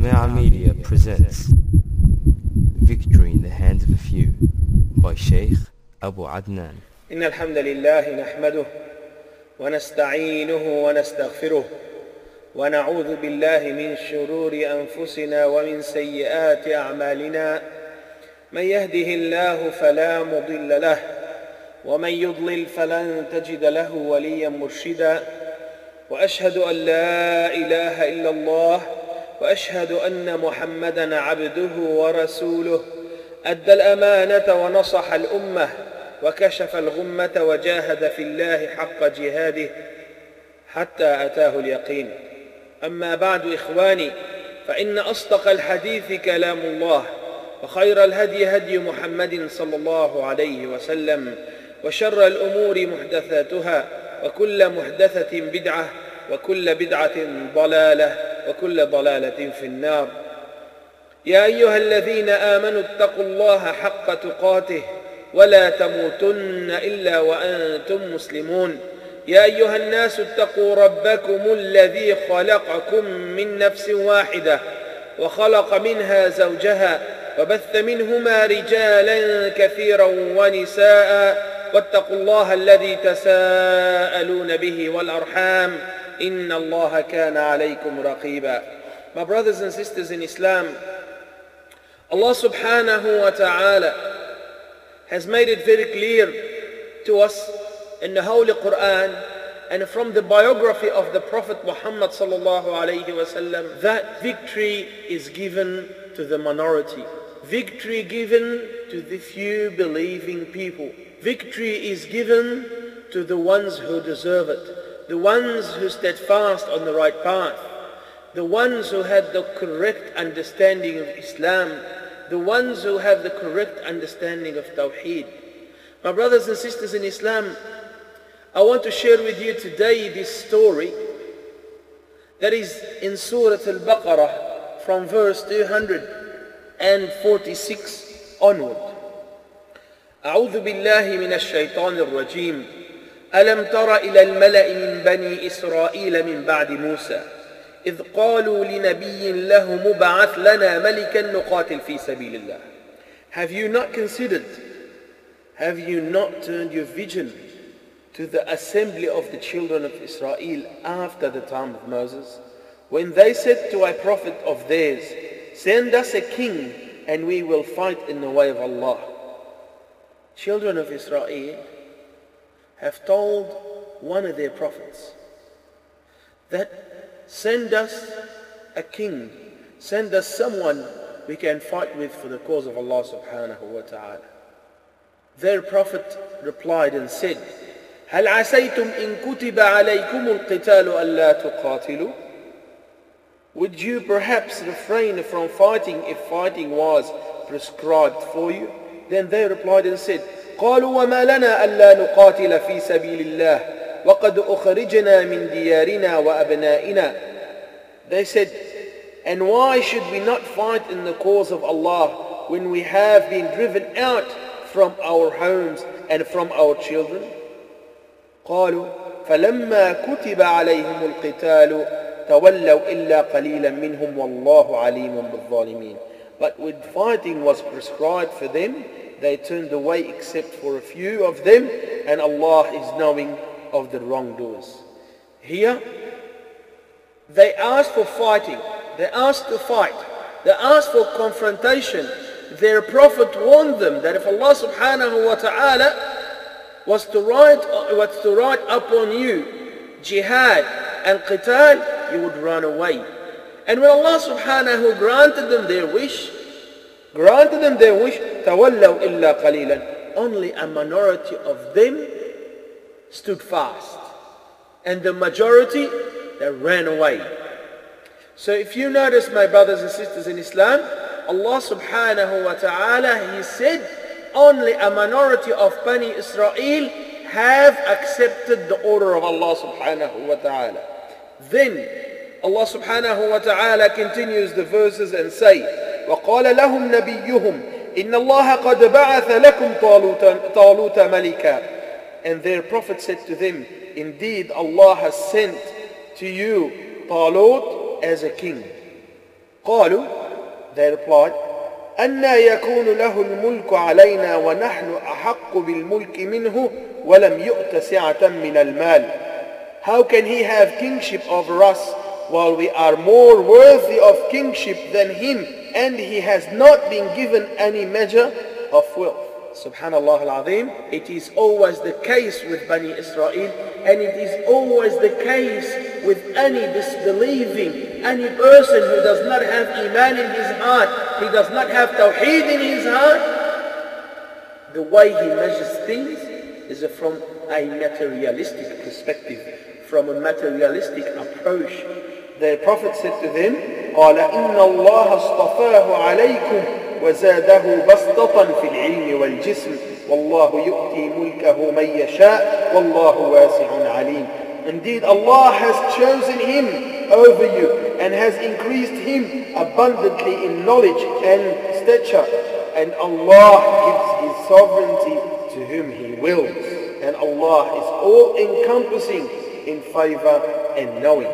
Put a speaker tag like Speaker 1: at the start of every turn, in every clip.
Speaker 1: Al-Jama'a Media presents Victory in the Hands of a Few by Sheikh Abu Adnan.
Speaker 2: إن الحمد لله نحمده ونستعينه ونستغفره ونعوذ بالله من شرور أنفسنا ومن سيئات أعمالنا من يهده الله فلا مضل له ومن يضلل فلن تجد له وليا مرشدا وأشهد أن لا إله إلا الله وأشهد أن محمدا عبده ورسوله أدى الأمانة ونصح الأمة وكشف الغمة وجاهد في الله حق جهاده حتى أتاه اليقين. أما بعد إخواني، فإن أصدق الحديث كلام الله، وخير الهدي هدي محمد صلى الله عليه وسلم، وشر الأمور محدثاتها، وكل محدثة بدعة، وكل بدعة ضلالة، وكل ضلالة في النار. يا أيها الذين آمنوا اتقوا الله حق تقاته ولا تموتن إلا وأنتم مسلمون. يا أيها الناس اتقوا ربكم الذي خلقكم من نفس واحدة وخلق منها زوجها وبث منهما رجالا كثيرا ونساء واتقوا الله الذي تساءلون به والأرحام إن الله كان عليكم رقيبا. My brothers and sisters in Islam, Allah subhanahu wa ta'ala has made it very clear to us in the Holy Quran and from the biography of the Prophet Muhammad sallallahu alayhi wa sallam that victory is given to the minority. Victory given to the few believing people. Victory is given to the ones who deserve it. The ones who steadfast on the right path. The ones who had the correct understanding of Islam. The ones who have the correct understanding of Tawheed. My brothers and sisters in Islam, I want to share with you today this story that is in Surah Al-Baqarah from verse 246 onward. أعوذ بالله من الشيطان الرجيم. ألم تر إلى الملأ من بني إسرائيل من بعد موسى إذ قالوا لنبي له مبعث لنا ملكا نقاتل في سبيل الله. Have you not considered, have you not turned your vision to the assembly of the children of Israel after the time of Moses, when they said to a prophet of theirs, send us a king and we will fight in the way of Allah. Children of Israel have told one of their prophets that send us a king, send us someone we can fight with for the cause of Allah subhanahu wa ta'ala. Their prophet replied and said, هل عسيتم إن كتب عليكم القتال ألا تقاتلوا? Would you perhaps refrain from fighting if fighting was prescribed for you? Then they replied and said, قالوا وما لنا ألا نقاتل في سبيل الله وقد أخرجنا من ديارنا وأبنائنا. They said, and why should we not fight in the cause of Allah when we have been driven out from our homes and from our children? قالوا فلما كتب عليهم القتال تولوا إلا قليلا منهم والله عليم بالظالمين. But when fighting was prescribed for them, they turned away except for a few of them, and Allah is knowing of the wrongdoers. Here, they asked for fighting, they asked to fight, they asked for confrontation. Their prophet warned them that if Allah subhanahu wa ta'ala was to write upon you jihad and qital, you would run away. And when Allah subhanahu granted them their wish, تَوَلَّوْا إِلَّا قَلِيلًا, only a minority of them stood fast. And the majority, they ran away. So if you notice, my brothers and sisters in Islam, Allah subhanahu wa ta'ala, He said, only a minority of Bani Israel have accepted the order of Allah subhanahu wa ta'ala. Then Allah subhanahu wa ta'ala continues the verses and say, وَقَالَ لَهُمْ نَبِيُّهُمْ إِنَّ اللَّهَ قَدْ بَعَثَ لَكُمْ طَالُوتَ مَلِكًا. And their prophet said to them, indeed Allah has sent to you Talut as a king. قالوا, they replied, أَنَّا يَكُونُ لَهُ الْمُلْكُ عَلَيْنَا وَنَحْنُ أَحَقُّ بِالْمُلْكِ مِنْهُ وَلَمْ يُؤْتَ سِعَةً مِنَ الْمَالِ. How can he have kingship over us while we are more worthy of kingship than him, and he has not been given any measure of wealth? Subhanallah al-Azim. It is always the case with Bani Israel, and it is always the case with any disbelieving, any person who does not have Iman in his heart, he does not have Tawheed in his heart. The way he measures things is from a materialistic perspective, from a materialistic approach. The Prophet said to them, قَالَ إِنَّ اللَّهَ اصْطَفَاهُ عَلَيْكُمْ وَزَادَهُ بَسْطَةً فِي الْعِلْمِ وَالْجِسْمِ وَاللَّهُ يُؤْتِي مُلْكَهُ مَنْ يَشَاءُ وَاللَّهُ وَاسِعٌ عَلِيمٌ. Indeed, Allah has chosen him over you and has increased him abundantly in knowledge and stature. And Allah gives his sovereignty to whom he wills. And Allah is all-encompassing in favor and knowing.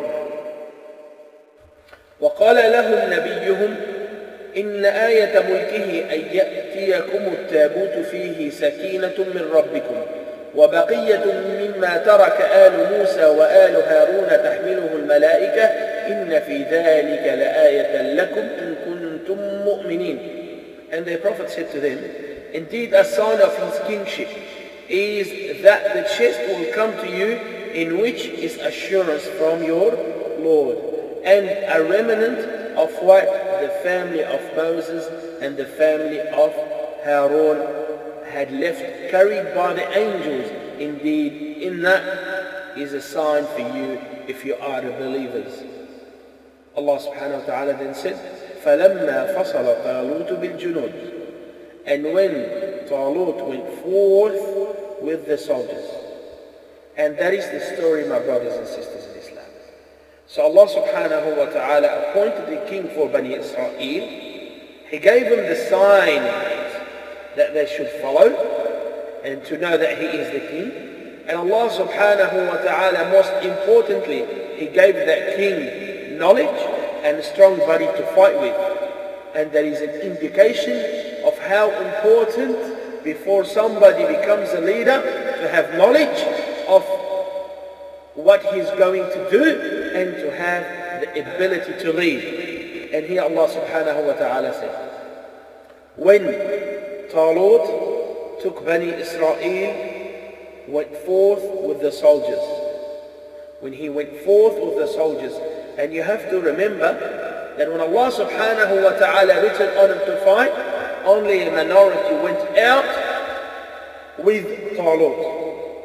Speaker 2: وقال لهم نبيهم إن آية ملكه أن يأتيكم التابوت فيه سكينة من ربكم وبقية مما ترك آل موسى وآل هارون تحمله الملائكة إن في ذلك لآية لكم إن كنتم مؤمنين. And the Prophet said to them, indeed a sign of his kingship is that the chest will come to you in which is assurance from your Lord, and a remnant of what the family of Moses and the family of Harun had left, carried by the angels. Indeed, in that is a sign for you if you are the believers. Allah subhanahu wa ta'ala then said, فَلَمَّا فَصَلَ طَالُوتُ بِالْجُنُودِ. And when Talut went forth with the soldiers. And that is the story, my brothers and sisters in Islam. So Allah subhanahu wa ta'ala appointed a king for Bani Israel. He gave them the sign that they should follow and to know that he is the king. And Allah subhanahu wa ta'ala, most importantly, he gave that king knowledge and a strong body to fight with. And that is an indication of how important, before somebody becomes a leader, to have knowledge of what he's going to do and to have the ability to lead. And here Allah subhanahu wa ta'ala said, when Talut took Bani Israel, went forth with the soldiers. When he went forth with the soldiers, and you have to remember that when Allah subhanahu wa ta'ala written on him to fight, only a minority went out with Talut.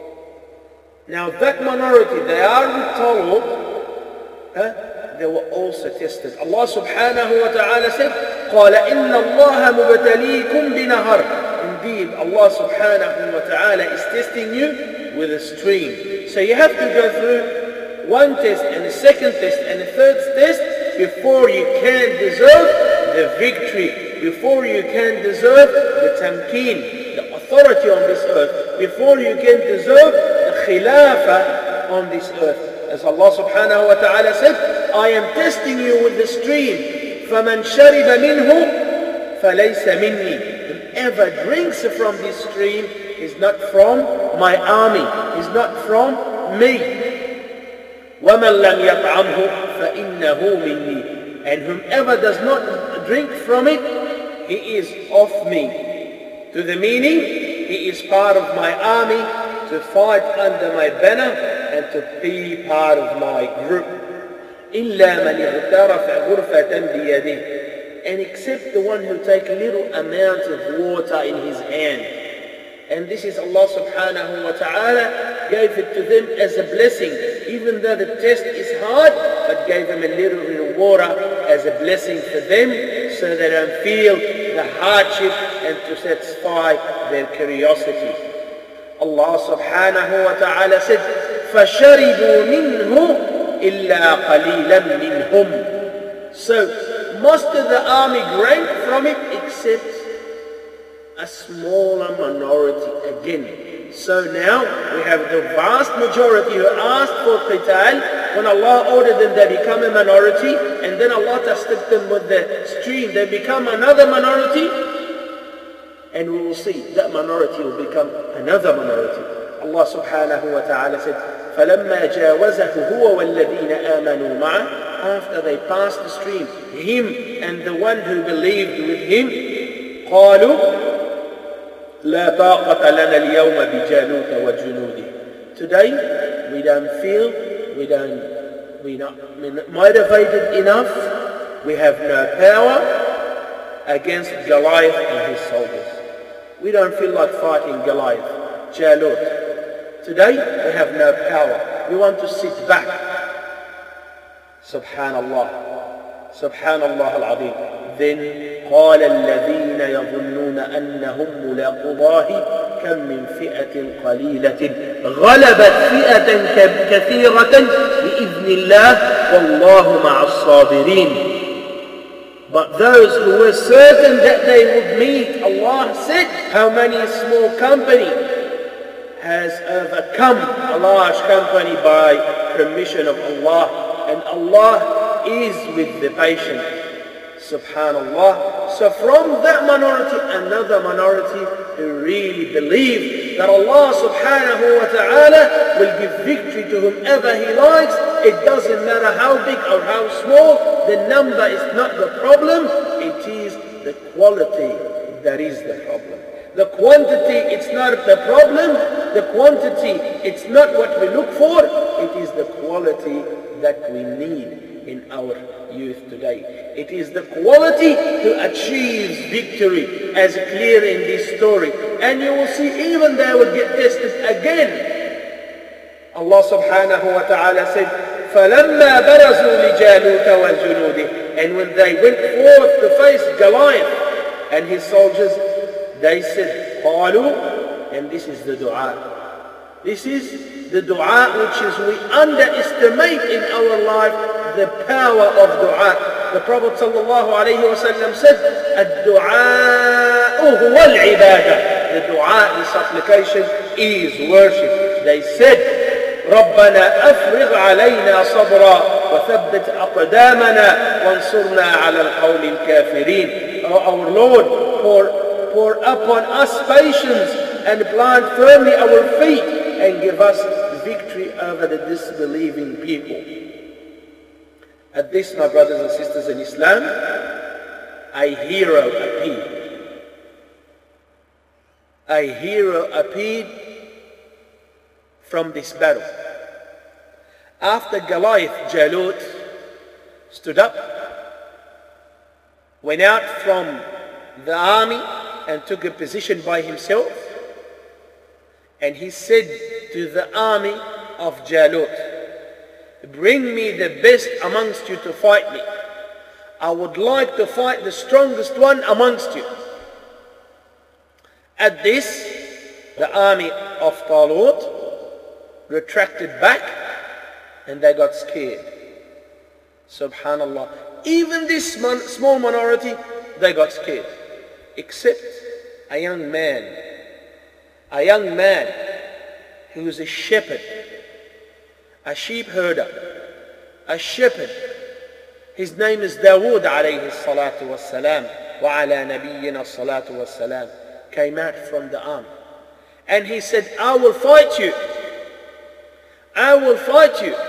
Speaker 2: Now that minority, they are with Talut, they were also tested. Allah subhanahu wa ta'ala said, قَالَ إِنَّ اللَّهَ مُبْتَلِيكُمْ بِنَهَرٍ. Indeed, Allah subhanahu wa ta'ala is testing you with a stream. So you have to go through one test and a second test and a third test before you can deserve the victory, before you can deserve the tamkeen, the authority on this earth, before you can deserve the khilafah on this earth. As Allah subhanahu wa ta'ala said, I am testing you with the stream. فَمَنْ شَرِبَ مِنْهُ فَلَيْسَ مِنِّي. Whoever drinks from this stream is not from my army, is not from me. وَمَنْ لَمْ يَطْعَمْهُ فَإِنَّهُ مِنِّي. And whomever does not drink from it, he is of me. To the meaning, he is part of my army, to fight under my banner and to be part of my group. إِلَّا مَنِ اغْتَرَفَ غُرْفَةً بِيَدِهِ. And except the one who take little amount of water in his hand. And this is Allah subhanahu wa ta'ala gave it to them as a blessing. Even though the test is hard, but gave them a little bit of water as a blessing for them, so they don't feel the hardship and to satisfy their curiosity. Allah subhanahu wa ta'ala said, فَشَرِبُوا مِنْهُ إِلَّا قَلِيلًا مِنْهُمْ. So most of the army drank from it except a smaller minority again. So now we have the vast majority who asked for qital, when Allah ordered them, they become a minority, and then Allah tested them with the stream, they become another minority, and we will see that minority will become another minority. Allah subhanahu wa ta'ala said, فَلَمَّا جَاوَزَهُ هُوَ وَالَّذِينَ آمَنُوا مَعَهُ. After they passed the stream, him and the one who believed with him, قَالُوا لَا طَاقَةَ لَنَا الْيَوْمَ بِجَالُوتَ وَجُنُودِهِ. Today, we don't feel, we're not motivated enough, we have no power against Goliath and his soldiers. We don't feel like fighting Goliath, Jalut. Today, we have no power. We want to sit back. Subhanallah. Subhanallah al-Azim. Then, قال الذين يظنون أنهم ملاقو الله كم من فئة قليلة غلبت فئة كثيرة بإذن الله والله مع الصابرين. But those who were certain that they would meet, Allah said, how many small company has overcome a large company by permission of Allah, and Allah is with the patient. Subhanallah. So from that minority, another minority who really believe that Allah subhanahu wa ta'ala will give victory to whomever He likes. It doesn't matter how big or how small, the number is not the problem, it is the quality that is the problem. The quantity, it's not the problem, the quantity, it's not what we look for, it is the quality that we need in our youth today. It is the quality who achieves victory, as clear in this story. And you will see even they will get tested again. Allah subhanahu wa ta'ala said, فَلَمَّا بَرَزُوا لِجَالُوتَ وَجُنُودِهِ. And when they went forth to face Goliath and his soldiers, they said, قَالُوا. And this is the dua. This is the dua which is we underestimate in our life the power of dua. The Prophet sallallahu alayhi wa sallam said, الدعاء هو العبادة. The dua, the supplication, is worship. They said, ربنا أفرغ علينا صبرا وثبت أقدامنا وانصرنا على القوم الكافرين. Our Lord, pour upon us patience and plant firmly our feet and give us victory over the disbelieving people. At this, my brothers and sisters in Islam, a hero appeared. A hero appeared from this battle. After Goliath, Jalut stood up, went out from the army and took a position by himself, and he said to the army of Jalut, bring me the best amongst you to fight me. I would like to fight the strongest one amongst you. At this, the army of Talut retracted back and they got scared. Subhanallah. Even this small minority, they got scared. Except a young man who was a shepherd, a sheep herder, a shepherd. His name is Dawood alayhi salatu wassalam, wa ala nabiyyina salatu wassalam, came out from the army. And he said, I will fight you. I will fight you.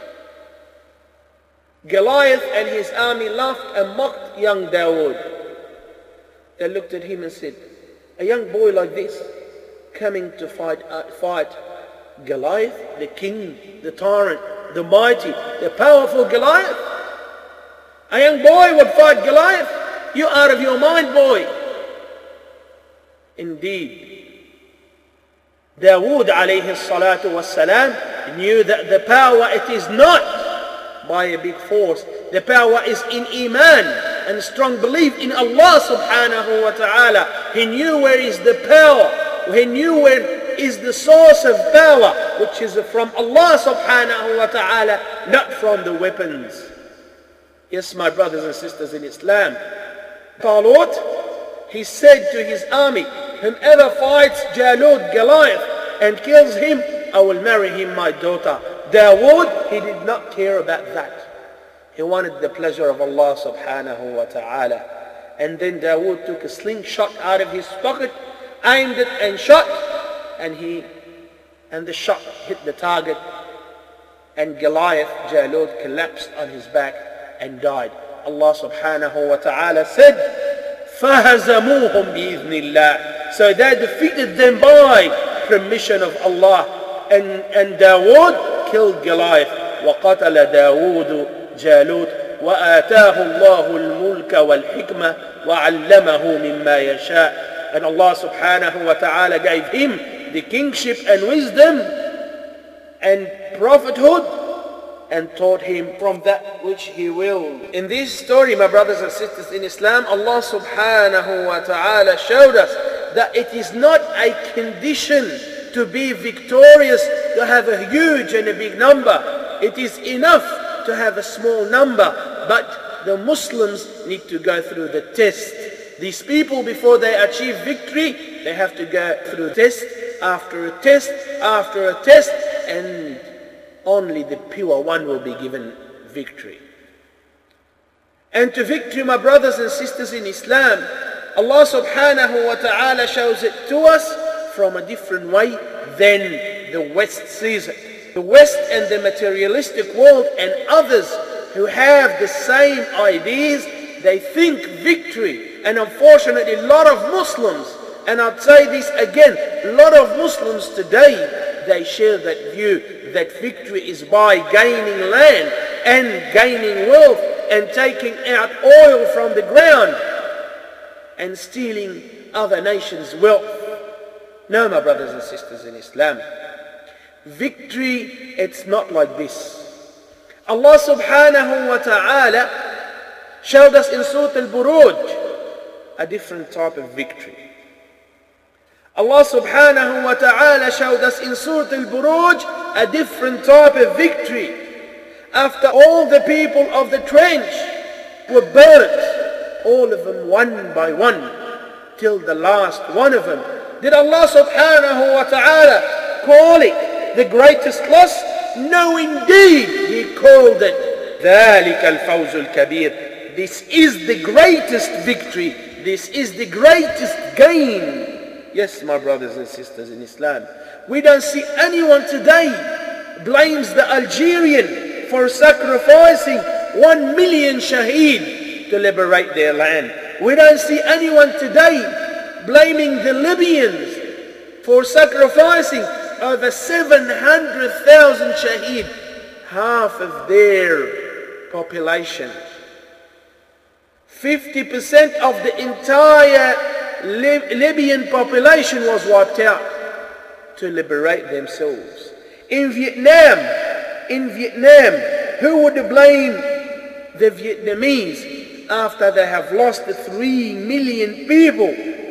Speaker 2: Goliath and his army laughed and mocked young Dawood. They looked at him and said, a young boy like this coming to fight Goliath, the king, the tyrant, the mighty, the powerful Goliath? A young boy would fight Goliath? You're out of your mind, boy. Indeed, Dawood alayhi salatu wassalam knew that the power, it is not by a big force. The power is in Iman and strong belief in Allah subhanahu wa ta'ala. He knew where is the power. He knew where is the source of power, which is from Allah subhanahu wa ta'ala, not from the weapons. Yes, my brothers and sisters in Islam, Talut, he said to his army, whomever fights Jalut, Goliath, and kills him, I will marry him my daughter. Dawood, he did not care about that. He wanted the pleasure of Allah subhanahu wa ta'ala. And then Dawood took a slingshot out of his pocket, aimed it and shot, and the shot hit the target, and Goliath, Jalut, collapsed on his back and died. Allah subhanahu wa ta'ala said, فَهَزَمُوهُمْ بِإِذْنِ اللَّهِ. So they defeated them by permission of Allah. And Dawood killed Goliath. وَقَتَلَ دَاوُودُ جَالُوتَ وَآتَاهُ اللَّهُ الْمُلْكَ وَالْحِكْمَةَ وَعَلَّمَهُ مِمَّا يَشَاءُ. And Allah subhanahu wa ta'ala gave him the kingship and wisdom and prophethood, and taught him from that which he willed. In this story, my brothers and sisters in Islam, Allah subhanahu wa ta'ala showed us that it is not a condition to be victorious to have a huge and a big number. It is enough to have a small number, but the Muslims need to go through the test. These people, before they achieve victory, they have to go through test after a test after a test, and only the pure one will be given victory. And to victory, my brothers and sisters in Islam, Allah subhanahu wa ta'ala shows it to us from a different way than the West sees it. The West and the materialistic world and others who have the same ideas, they think victory. And unfortunately, a lot of Muslims, and I'd say this again, a lot of Muslims today, they share that view that victory is by gaining land and gaining wealth and taking out oil from the ground and stealing other nations' wealth. No, my brothers and sisters in Islam, victory, it's not like this. Allah subhanahu wa ta'ala showed us in Surah Al-Buruj a different type of victory. Allah subhanahu wa ta'ala showed us in Surah Al-Buruj a different type of victory. After all the people of the trench were burnt, all of them one by one, till the last one of them, did Allah subhanahu wa ta'ala call it the greatest loss? No, indeed, He called it ذَلِكَ الْفَوْزُ الْكَبِيرُ. This is the greatest victory. This is the greatest gain. Yes, my brothers and sisters in Islam, we don't see anyone today blames the Algerian for sacrificing 1 million shaheed to liberate their land. We don't see anyone today blaming the Libyans for sacrificing over 700,000 shaheed, half of their population. 50% of the entire Libyan population was wiped out to liberate themselves. In Vietnam, who would blame the Vietnamese after they have lost 3 million people?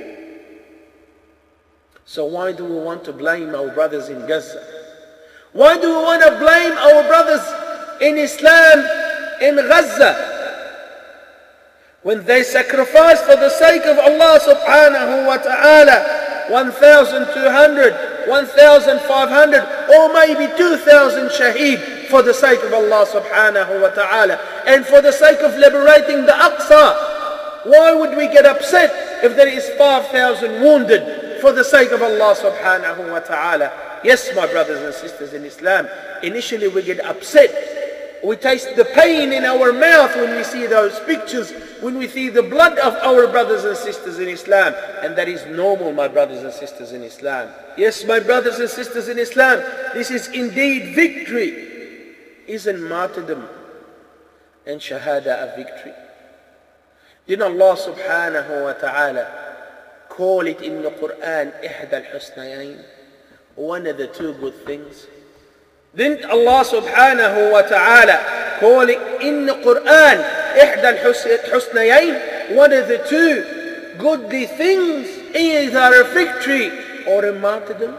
Speaker 2: So why do we want to blame our brothers in Gaza? Why do we want to blame our brothers in Islam in Gaza, when they sacrifice for the sake of Allah subhanahu wa ta'ala 1,200, 1,500, or maybe 2,000 shaheed for the sake of Allah subhanahu wa ta'ala, and for the sake of liberating the Aqsa? Why would we get upset if there is 5,000 wounded for the sake of Allah subhanahu wa ta'ala? Yes, my brothers and sisters in Islam, initially we get upset. We taste the pain in our mouth when we see those pictures, when we see the blood of our brothers and sisters in Islam. And that is normal, my brothers and sisters in Islam. Yes, my brothers and sisters in Islam, this is indeed victory. Isn't martyrdom and shahada a victory? Did Allah subhanahu wa ta'ala call it in the Quran إحدى الحسنيين, one of the two good things? Didn't Allah subhanahu wa ta'ala call it in the Quran إحدى الحسنيين, one of the two goodly things, either a victory or a martyrdom?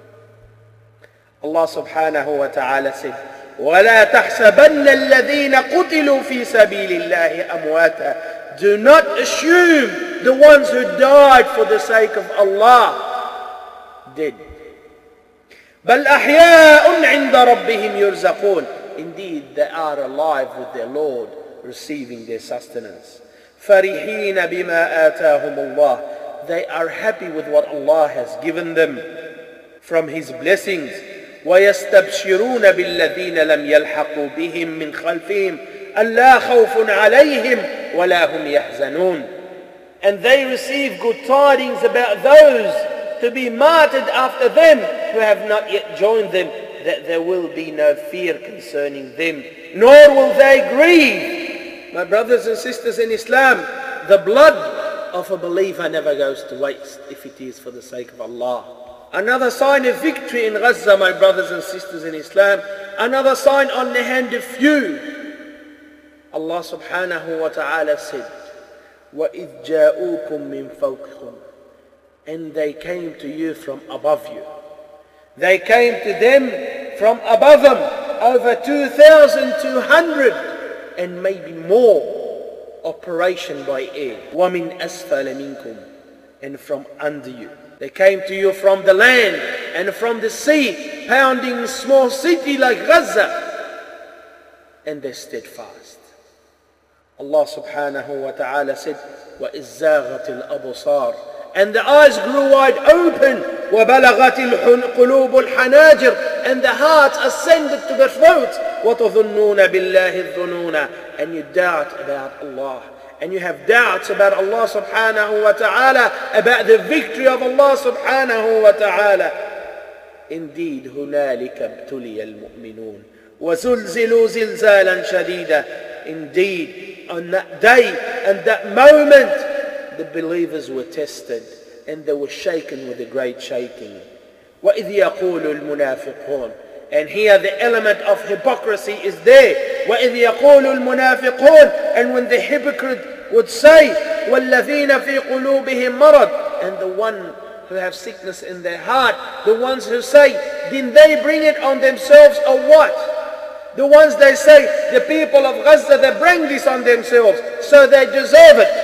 Speaker 2: Allah subhanahu wa ta'ala said, وَلَا تَحْسَبَنَّ الَّذِينَ قُتِلُوا فِي سَبِيلِ اللَّهِ أَمْوَاتًا. Do not assume the ones who died for the sake of Allah dead. بل أحياء عند ربهم يرزقون. Indeed, they are alive with their Lord, receiving their sustenance. فرحين بما آتاهم الله. They are happy with what Allah has given them from His blessings. ويستبشرون بالذين لم يلحقوا بهم من خلفهم ألا خوف عليهم ولا هم يحزنون. And they receive good tidings about those to be martyred after them who have not yet joined them, that there will be no fear concerning them, nor will they grieve. My brothers and sisters in Islam, the blood of a believer never goes to waste if it is for the sake of Allah. Another sign of victory in Gaza, my brothers and sisters in Islam, another sign on the hand of few. Allah subhanahu wa ta'ala said, وَإِذْ جَاءُوكُم مِّن فَوْقِكُمْ. And they came to you from above you. They came to them from above them, over 2,200 and maybe more operation by air. وَمِنْ أَسْفَلَ مِنْكُمْ. And from under you. They came to you from the land and from the sea, pounding a small city like Gaza. And they stood fast. Allah subhanahu wa ta'ala said, وَإِذْ زَاغَتِ الْأَبْصَارِ. And the eyes grew wide open. وَبَلَغَتِ الْقُلُوبُ الْحَنَاجِرِ. And the hearts ascended to the throats. وَتَظُنُّونَ بِاللَّهِ الظُّنُونَ. And you doubt about Allah. And you have doubts about Allah subhanahu wa ta'ala, about the victory of Allah subhanahu wa ta'ala. Indeed, هُنَالِكَ ابْتُلِيَ الْمُؤْمِنُونَ وَزُلْزِلُوا زِلْزَالًا شَدِيدًا. Indeed, on that day and that moment, the believers were tested and they were shaken with a great shaking. وَإِذْ يَقُولُ الْمُنَافِقُونَ. And here the element of hypocrisy is there. وَإِذْ يَقُولُ الْمُنَافِقُونَ. And when the hypocrite would say, وَالَّذِينَ فِي قُلُوبِهِمْ مَرَضٍ. And the one who have sickness in their heart, the ones who say, didn't they bring it on themselves or what? The ones they say, the people of Gaza, they bring this on themselves, so they deserve it.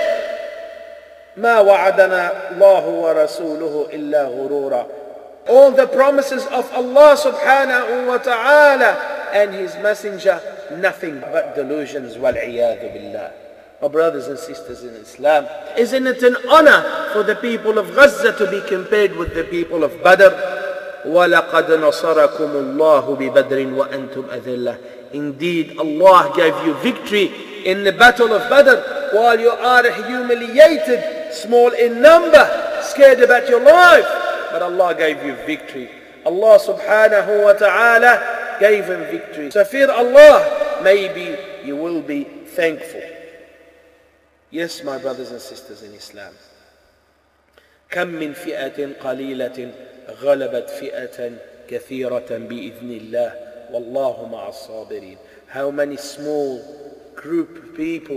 Speaker 2: مَا وَعَدَنَا اللَّهُ وَرَسُولُهُ إِلَّا غُرُورًا. All the promises of Allah subhanahu wa ta'ala and His messenger, nothing but delusions. وَالْعِيَاذُ بِاللَّهِ. My brothers and sisters in Islam, isn't it an honor for the people of Gaza to be compared with the people of Badr? وَلَقَدْ نَصَرَكُمُ اللَّهُ بِبَدْرٍ وَأَنْتُمْ أَذِلَّةٌ. Indeed, Allah gave you victory in the battle of Badr while you are humiliated, small in number, scared about your life. But Allah gave you victory. Allah subhanahu wa ta'ala gave him victory. So fear Allah, maybe you will be thankful. Yes, my brothers and sisters in Islam. كم من فئة قليلة غلبت فئة كثيرة بإذن الله والله مع الصابرين. How many small group of people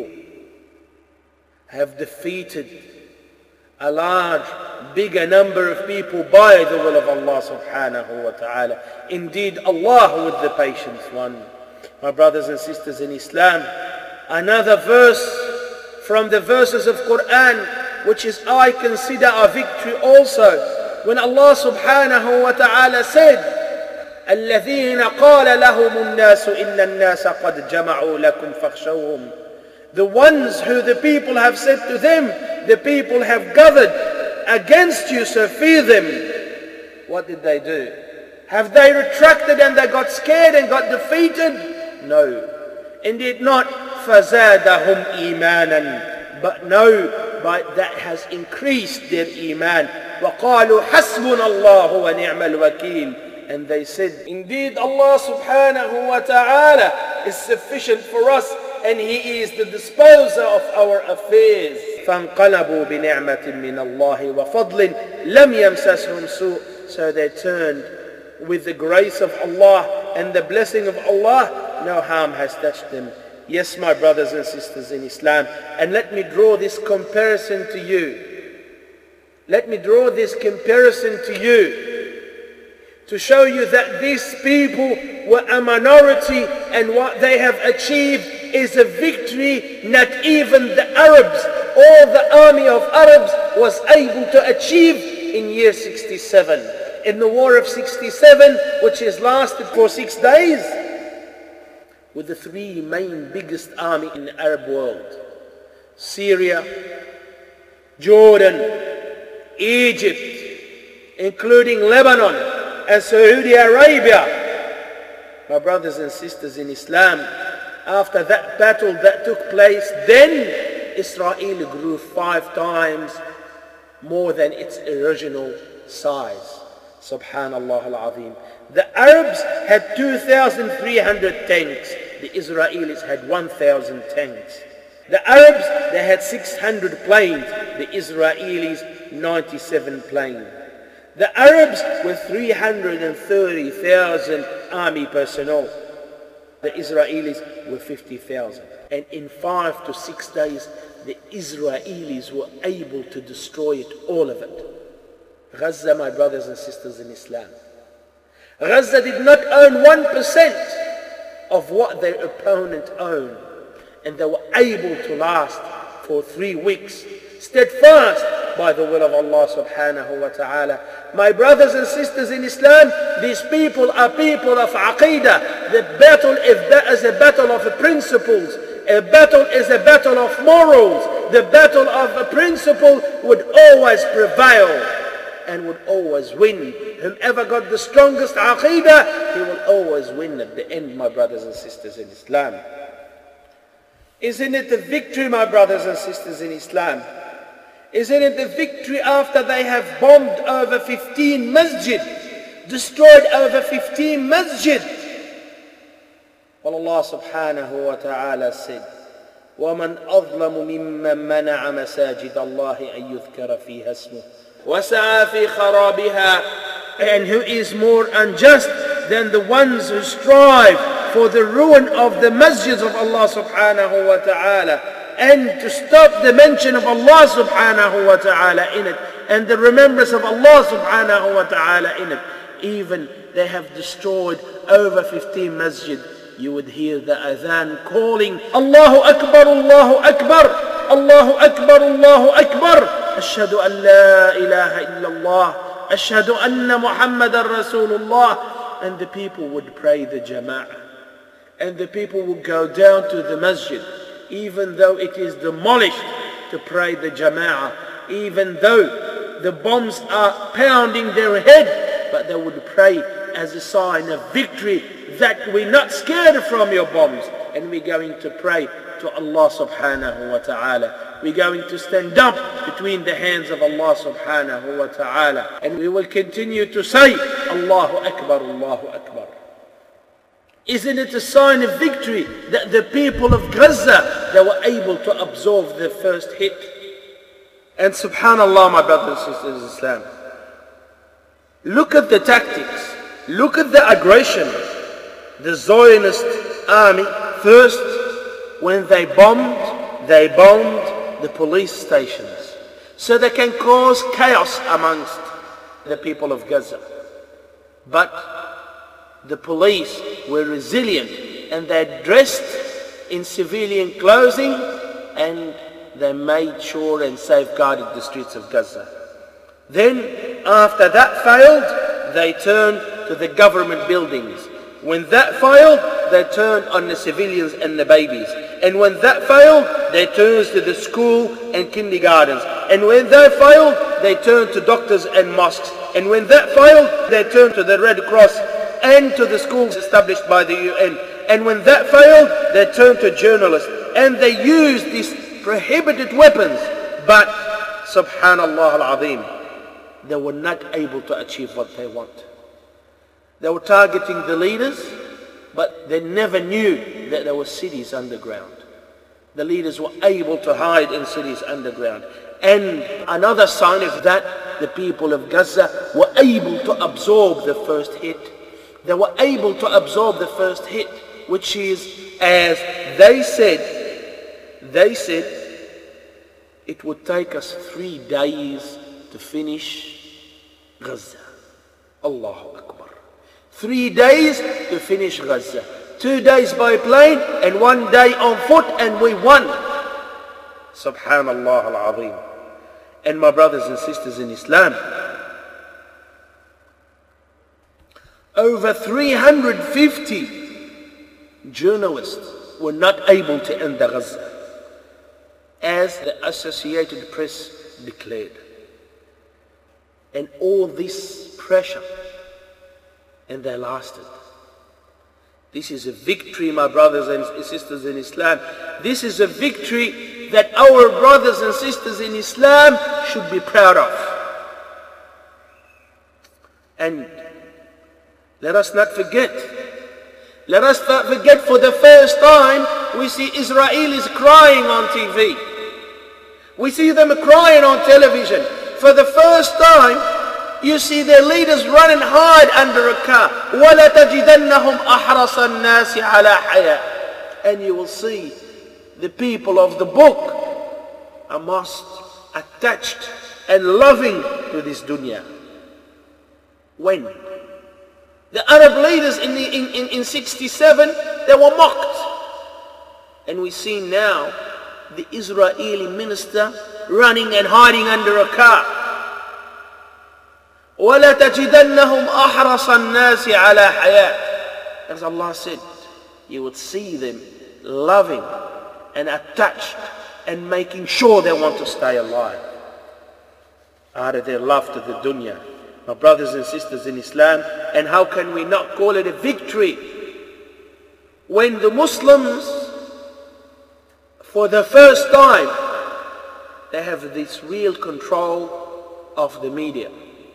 Speaker 2: have defeated a large, bigger number of people by the will of Allah subhanahu wa ta'ala. Indeed, Allah with the patient one. My brothers and sisters in Islam, another verse from the verses of Quran, which is I consider a victory also, when Allah subhanahu wa ta'ala said, الَّذِينَ قَالَ لَهُمُ النَّاسُ إِنَّ النَّاسَ قَدْ جَمَعُوا لَكُمْ فَاخْشَوْهُمْ. The ones who the people have said to them, the people have gathered against you, so fear them. What did they do? Have they retracted and they got scared and got defeated? No. Indeed not. فَزَادَهُمْ إِيمَانًا. But no, but that has increased their iman. وَقَالُوا حَسْبُنَا اللَّهُ وَنِعْمَ الْوَكِيلُ. And they said, indeed Allah subhanahu wa ta'ala is sufficient for us and He is the disposer of our affairs. فَانْقَلَبُوا بِنِعْمَةٍ مِّنَ اللَّهِ وَفَضْلٍ لَمْ يَمْسَسْهُمْ سُوءٍ. So they turned with the grace of Allah and the blessing of Allah, no harm has touched them. Yes, my brothers and sisters in Islam, and let me draw this comparison to you. Let me draw this comparison to you to show you that these people were a minority and what they have achieved is a victory not even the Arabs or the army of Arabs was able to achieve in year 67. in the War of 67, which has lasted for 6 days, with the 3 main biggest army in the Arab world: Syria, Jordan, Egypt, including Lebanon and Saudi Arabia. My brothers and sisters in Islam, after that battle that took place, then Israel grew 5 times more than its original size. Subhanallah al-Azim. The Arabs had 2,300 tanks. The Israelis had 1,000 tanks. The Arabs, they had 600 planes. The Israelis, 97 planes. The Arabs were 330,000 army personnel. The Israelis were 50,000. And in 5 to 6 days, the Israelis were able to destroy it, all of it. Gaza, my brothers and sisters in Islam. Gaza did not own 1% of what their opponent owned. And they were able to last for 3 weeks, steadfast by the will of Allah subhanahu wa ta'ala. My brothers and sisters in Islam, these people are people of Aqidah. The battle, if that is a battle of principles, a battle is a battle of morals. The battle of a principle would always prevail and would always win. Whomever got the strongest Aqidah, he will always win at the end, my brothers and sisters in Islam. Isn't it the victory, my brothers and sisters in Islam? Isn't it the victory after they have bombed over 15 masjid, destroyed over 15 masjid? Well, Allah subhanahu wa ta'ala said, وَمَنْ أَظْلَمُ مِمَّنْ مَنَعَ مَسَاجِدَ اللَّهِ أَنْ يُذْكَرَ فِيهَا اسْمُهُ وَسَعَى فِي خَرَابِهَا. And who is more unjust than the ones who strive for the ruin of the masjids of Allah subhanahu wa ta'ala, and to stop the mention of Allah subhanahu wa ta'ala in it, and the remembrance of Allah subhanahu wa ta'ala in it. Even they have destroyed over 15 masjid. You would hear the adhan calling, Allahu Akbar, Allahu Akbar, Allahu Akbar, Allahu Akbar, Ashhadu an la ilaha illallah, Ashhadu anna Muhammadan Rasulullah. And the people would pray the jama'ah. And the people would go down to the masjid, even though it is demolished, to pray the jama'ah. Even though the bombs are pounding their head, but they would pray as a sign of victory, that we're not scared from your bombs, and we're going to pray to Allah subhanahu wa ta'ala. We're going to stand up between the hands of Allah subhanahu wa ta'ala, and we will continue to say Allahu Akbar, Allahu Akbar. Isn't it a sign of victory that the people of Gaza, they were able to absorb the first hit? And subhanallah, my brothers and sisters in Islam, look at the tactics, look at the aggression. The Zionist army, first, when they bombed the police stations, so they can cause chaos amongst the people of Gaza. But the police were resilient, and they dressed in civilian clothing, and they made sure and safeguarded the streets of Gaza. Then, after that failed, they turned to the government buildings. When that failed, they turned on the civilians and the babies. And when that failed, they turned to the school and kindergartens. And when that failed, they turned to doctors and mosques. And when that failed, they turned to the Red Cross and to the schools established by the UN. And when that failed, they turned to journalists. And they used these prohibited weapons. But, subhanallah al-azim, they were not able to achieve what they want. They were targeting the leaders, but they never knew that there were cities underground. The leaders were able to hide in cities underground. And another sign of that, the people of Gaza were able to absorb the first hit. They were able to absorb the first hit, which is, as they said, it would take us 3 days to finish Gaza. Allahu Akbar. 3 days to finish Gaza. 2 days by plane and 1 day on foot, and we won. Subhanallah al-Azim. And my brothers and sisters in Islam, over 350 journalists were not able to enter Gaza, as the Associated Press declared. And all this pressure, and they lasted. This is a victory, my brothers and sisters in Islam. This is a victory that our brothers and sisters in Islam should be proud of. And let us not forget, for the first time, we see Israelis crying on TV. We see them crying on television. For the first time, you see their leaders run and hide under a car. وَلَتَجِدَنَّهُمْ أَحْرَصَ النَّاسِ عَلَى حَيَاةٍ. And you will see the people of the book are most attached and loving to this dunya. When? The Arab leaders in 67, they were mocked. And we see now the Israeli minister running and hiding under a car. وَلَتَجِدَنَّهُمْ أَحْرَصَ النَّاسِ عَلَى حَيَاةٍ. As Allah said, you would see them loving and attached and making sure they want to stay alive out of their love to the dunya. My brothers and sisters in Islam, and how can we not call it a victory when the Muslims, for the first time, they have this real control of the media.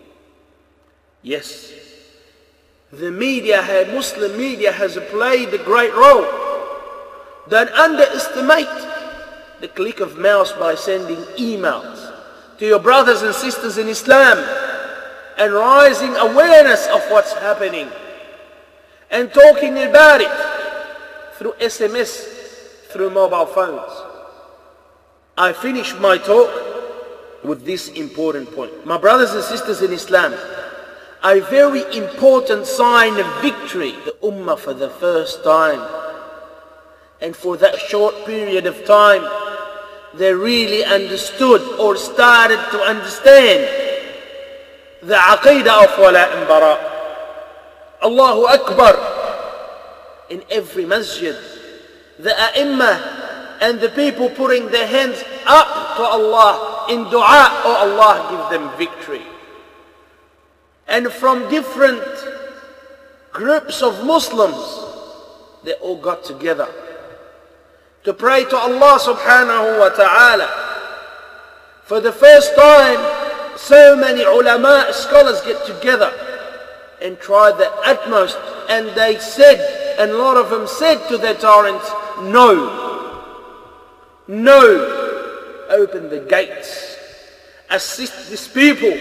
Speaker 2: Yes, the media, Muslim media has played a great role. Don't underestimate the click of mouse by sending emails to your brothers and sisters in Islam and raising awareness of what's happening and talking about it through SMS, through mobile phones. I finish my talk with this important point. My brothers and sisters in Islam, a very important sign of victory, the Ummah for the first time. And for that short period of time, they really understood or started to understand the Aqidah of Wala and Bara. Allahu Akbar. In every masjid, the A'imah and the people putting their hands up to Allah in dua, oh Allah, give them victory. And from different groups of Muslims, they all got together to pray to Allah subhanahu wa ta'ala. For the first time, so many ulama, scholars get together and try their utmost, and they said, and a lot of them said to their tyrants, no, open the gates, assist these people.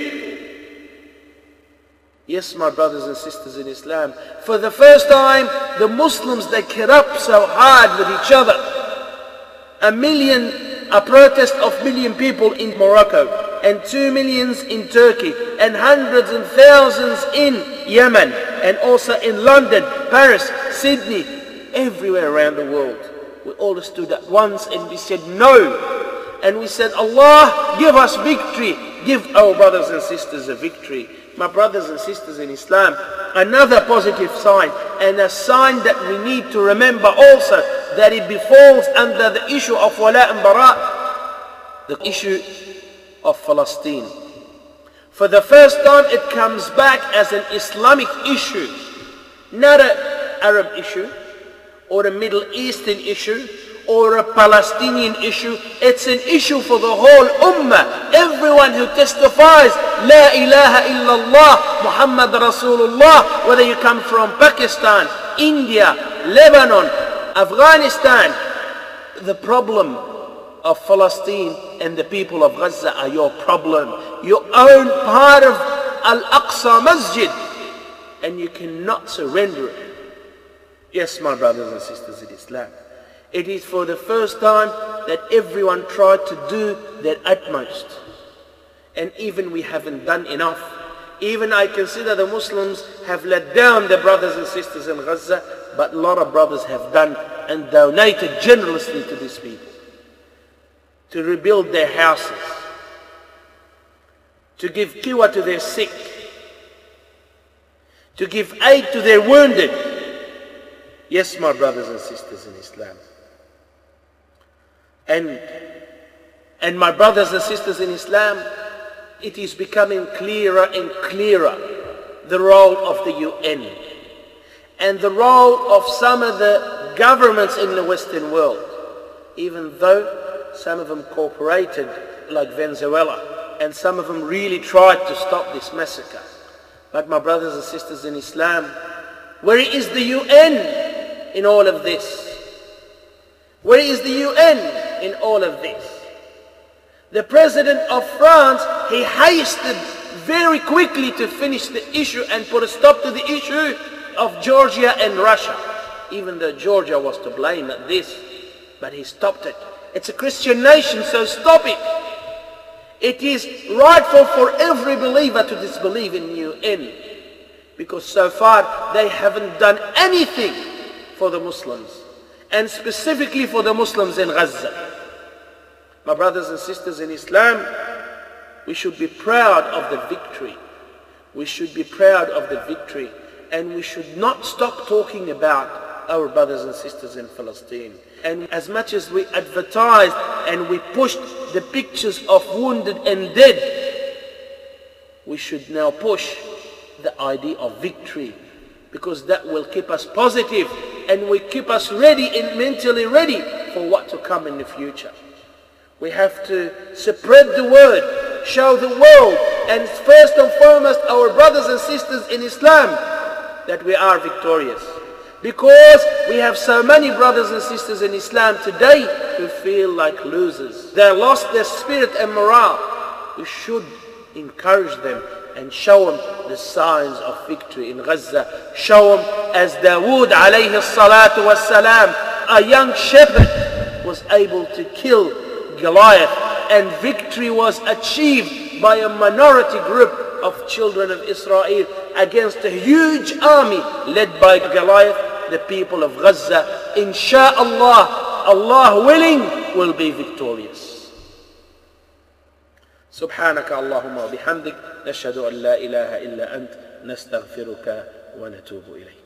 Speaker 2: Yes, my brothers and sisters in Islam, for the first time, the Muslims, they corrupt so hard with each other. A protest of 1 million people in Morocco, and 2 million in Turkey, and hundreds and thousands in Yemen, and also in London, Paris, Sydney, everywhere around the world. We all stood at once and we said no. And we said, Allah, give us victory. Give our brothers and sisters a victory. My brothers and sisters in Islam, another positive sign, and a sign that we need to remember also, that it befalls under the issue of Wala and Bara, the issue of Palestine. For the first time, it comes back as an Islamic issue, not an Arab issue, or a Middle Eastern issue, or a Palestinian issue. It's an issue for the whole Ummah. Everyone who testifies, La ilaha illallah, Muhammad Rasulullah, whether you come from Pakistan, India, Lebanon, Afghanistan, the problem of Palestine and the people of Gaza are your problem. You own part of Al-Aqsa Masjid, and you cannot surrender it. Yes, my brothers and sisters in Islam, it is for the first time that everyone tried to do their utmost. And even we haven't done enough. Even I consider the Muslims have let down their brothers and sisters in Gaza, but a lot of brothers have done and donated generously to these people, to rebuild their houses, to give kiwa to their sick, to give aid to their wounded. Yes, my brothers and sisters in Islam. And my brothers and sisters in Islam, it is becoming clearer and clearer the role of the UN and the role of some of the governments in the Western world, even though some of them cooperated, like Venezuela, and some of them really tried to stop this massacre. But my brothers and sisters in Islam, where is the UN in all of this? Where is the UN in all of this? The President of France, he hasted very quickly to finish the issue and put a stop to the issue of Georgia and Russia, even though Georgia was to blame at this, but he stopped it. It's a Christian nation, so stop it. It is rightful for every believer to disbelieve in the UN, because so far they haven't done anything for the Muslims, and specifically for the Muslims in Gaza. My brothers and sisters in Islam, we should be proud of the victory. We should be proud of the victory, and we should not stop talking about our brothers and sisters in Palestine. And as much as we advertised and we pushed the pictures of wounded and dead, we should now push the idea of victory, because that will keep us positive and will keep us ready and mentally ready for what to come in the future. We have to spread the word, show the world, and first and foremost our brothers and sisters in Islam, that we are victorious. Because we have so many brothers and sisters in Islam today who feel like losers. They lost their spirit and morale. We should encourage them and show them the signs of victory in Gaza. Show them as Dawood alayhi salatu wassalam, a young shepherd, was able to kill Goliath, and victory was achieved by a minority group of children of Israel against a huge army led by Goliath, the people of Gaza. Insha'Allah, Allah willing, will be victorious. سبحانك اللهم وبحمدك نشهد أن لا إله إلا أنت نستغفرك ونتوب إليك.